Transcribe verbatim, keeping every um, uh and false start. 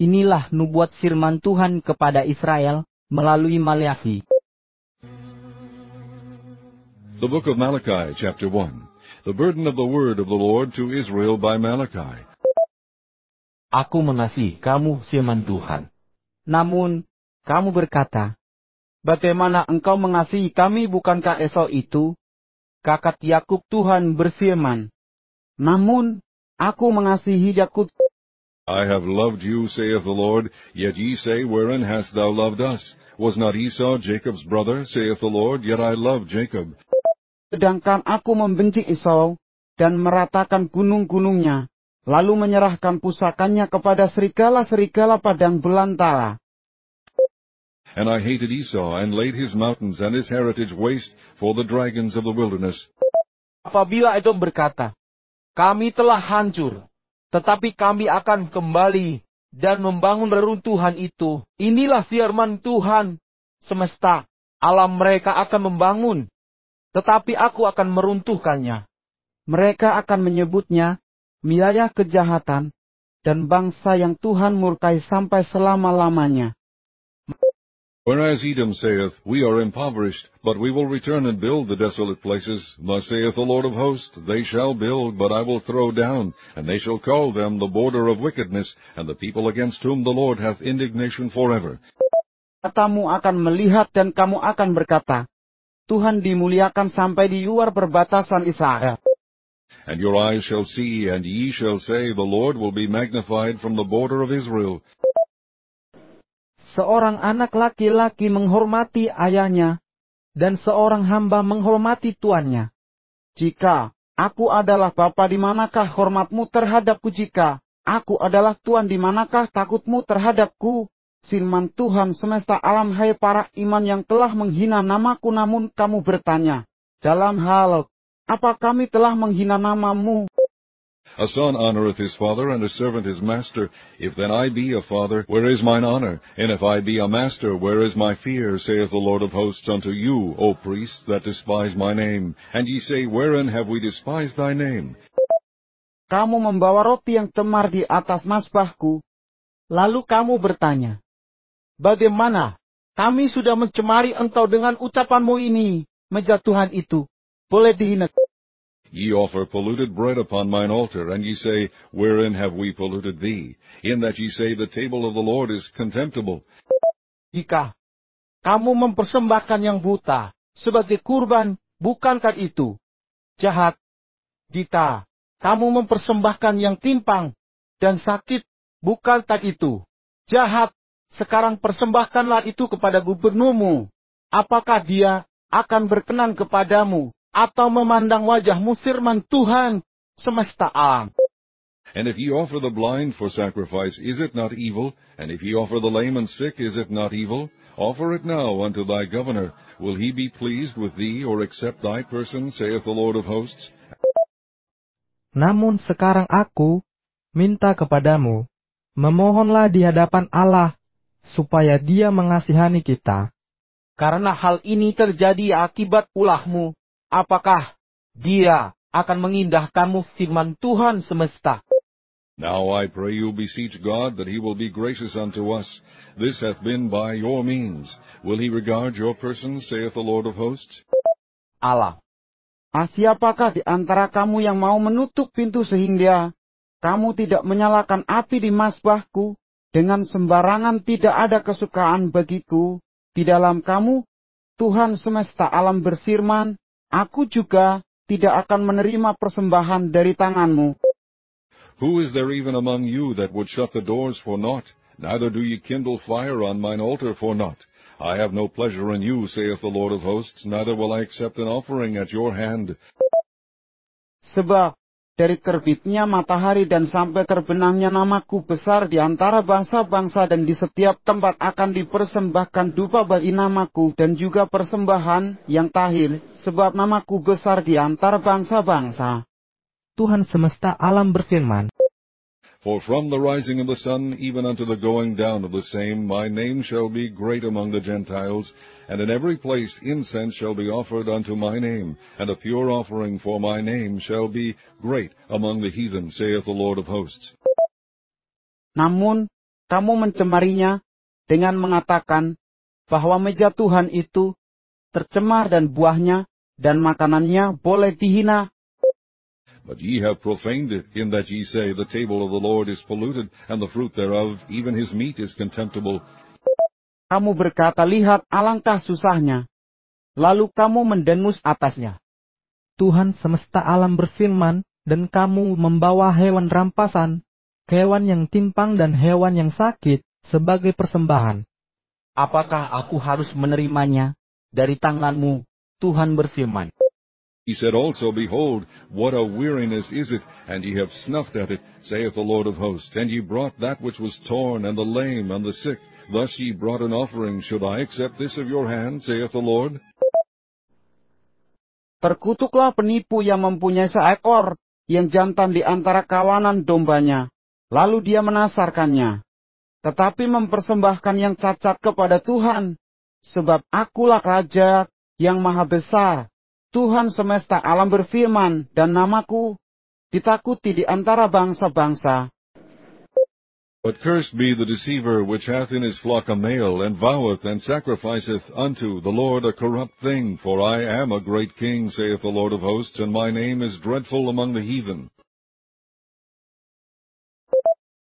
Inilah nubuat firman Tuhan kepada Israel melalui Maleakhi. The Book of Malachi, chapter one. The burden of the word of the Lord to Israel by Malachi. Aku mengasihi kamu, firman Tuhan. Namun, kamu berkata, bagaimana engkau mengasihi kami, bukankah Esau itu? Kakak Yakub Tuhan berfirman, namun, aku mengasihi Yakub. I have loved you, saith the Lord, yet ye say, wherein hast thou loved us? Was not Esau Jacob's brother, saith the Lord, yet I love Jacob. Sedangkan aku membenci Esau, dan meratakan gunung-gunungnya, lalu menyerahkan pusakannya kepada serigala-serigala padang belantara. And I hated Esau, and laid his mountains and his heritage waste for the dragons of the wilderness. Apabila Edom berkata, kami telah hancur, tetapi kami akan kembali dan membangun reruntuhan itu. Inilah firman Tuhan semesta. Alam mereka akan membangun, tetapi aku akan meruntuhkannya. Mereka akan menyebutnya wilayah kejahatan dan bangsa yang Tuhan murkai sampai selama-lamanya. Whereas Edom saith, we are impoverished, but we will return and build the desolate places. Thus saith the Lord of hosts, they shall build, but I will throw down, and they shall call them the border of wickedness, and the people against whom the Lord hath indignation forever. Matamu akan melihat dan kamu akan berkata, Tuhan dimuliakan sampai di luar perbatasan Israel. And your eyes shall see, and ye shall say, the Lord will be magnified from the border of Israel. Seorang anak laki-laki menghormati ayahnya, dan seorang hamba menghormati tuannya. Jika aku adalah bapa, di manakah hormatmu terhadapku? Jika aku adalah tuan, di manakah takutmu terhadapku? Firman Tuhan semesta alam, hai para iman yang telah menghina namaku. Namun kamu bertanya, dalam hal apa kami telah menghina namamu? A son honoreth his father, and a servant his master. If then I be a father, where is mine honor? And if I be a master, where is my fear? Saith the Lord of hosts unto you, O priests, that despise my name. And ye say, wherein have we despised thy name? Kamu membawa roti yang cemar di atas mazbahku. Lalu kamu bertanya, bagaimana kami sudah mencemari engkau dengan ucapanmu ini? Meja Tuhan itu boleh dihina. Ye offer polluted bread upon mine altar, and ye say, wherein have we polluted thee? In that ye say, the table of the Lord is contemptible. Jika kamu mempersembahkan yang buta sebagai kurban, bukankah itu jahat? Jika kamu mempersembahkan yang timpang dan sakit, bukankah itu jahat? Sekarang persembahkanlah itu kepada gubernurmu. Apakah dia akan berkenan kepadamu, atau memandang wajahmu? Firman Tuhan semesta alam. And if ye offer the blind for sacrifice, is it not evil? And if ye offer the lame and sick, is it not evil? Offer it now unto thy governor. Will he be pleased with thee, or accept thy person, saith the Lord of hosts? Namun sekarang aku minta kepadamu, memohonlah di hadapan Allah, supaya Dia mengasihani kita. Karena hal ini terjadi akibat ulahmu, apakah Dia akan mengindahkanmu? Firman Tuhan semesta. Now I pray you beseech God that he will be gracious unto us. This hath been by your means. Will he regard your person, saith the Lord of hosts? Allah, ah, siapakah di antara kamu yang mau menutup pintu sehingga kamu tidak menyalakan api di mazbahku? Dengan sembarangan tidak ada kesukaan bagiku di dalam kamu. Tuhan semesta alam berfirman, aku juga tidak akan menerima persembahan dari tanganmu. Who is there even among you that would shut the doors for naught? Neither do ye kindle fire on mine altar for naught. I have no pleasure in you, saith the Lord of hosts, neither will I accept an offering at your hand. Sebab dari terbitnya matahari dan sampai terbenamnya namaku besar di antara bangsa-bangsa, dan di setiap tempat akan dipersembahkan dupa bagi namaku, dan juga persembahan yang tahir, sebab namaku besar di antara bangsa-bangsa. Tuhan semesta alam berfirman, For from the rising of the sun even unto the going down of the same, my name shall be great among the Gentiles, and in every place incense shall be offered unto my name, and a pure offering for my name shall be great among the heathen, saith the Lord of hosts. Namun, kamu mencemarinya dengan mengatakan bahwa meja Tuhan itu tercemar dan buahnya dan makanannya boleh dihina. But ye have profaned it, in that ye say, The table of the Lord is polluted, and the fruit thereof, even his meat, is contemptible. Kamu berkata, lihat alangkah susahnya, lalu kamu mendengus atasnya. Tuhan semesta alam berfirman, dan kamu membawa hewan rampasan, hewan yang timpang dan hewan yang sakit, sebagai persembahan. Apakah aku harus menerimanya dari tanganmu? Tuhan berfirman. He said also, Behold, what a weariness is it, and ye have snuffed at it, saith the Lord of hosts. And ye brought that which was torn, and the lame, and the sick. Thus ye brought an offering. Should I accept this of your hand, saith the Lord? Terkutuklah penipu yang mempunyai seekor yang jantan di antara kawanan dombanya, lalu dia menasarkannya, tetapi mempersembahkan yang cacat kepada Tuhan, sebab akulah Raja yang maha besar. Tuhan semesta alam berfirman, dan namaku ditakuti di antara bangsa-bangsa. But cursed be the deceiver which hath in his flock a male, and voweth and sacrificeth unto the Lord a corrupt thing. For I am a great king, saith the Lord of hosts, and my name is dreadful among the heathen.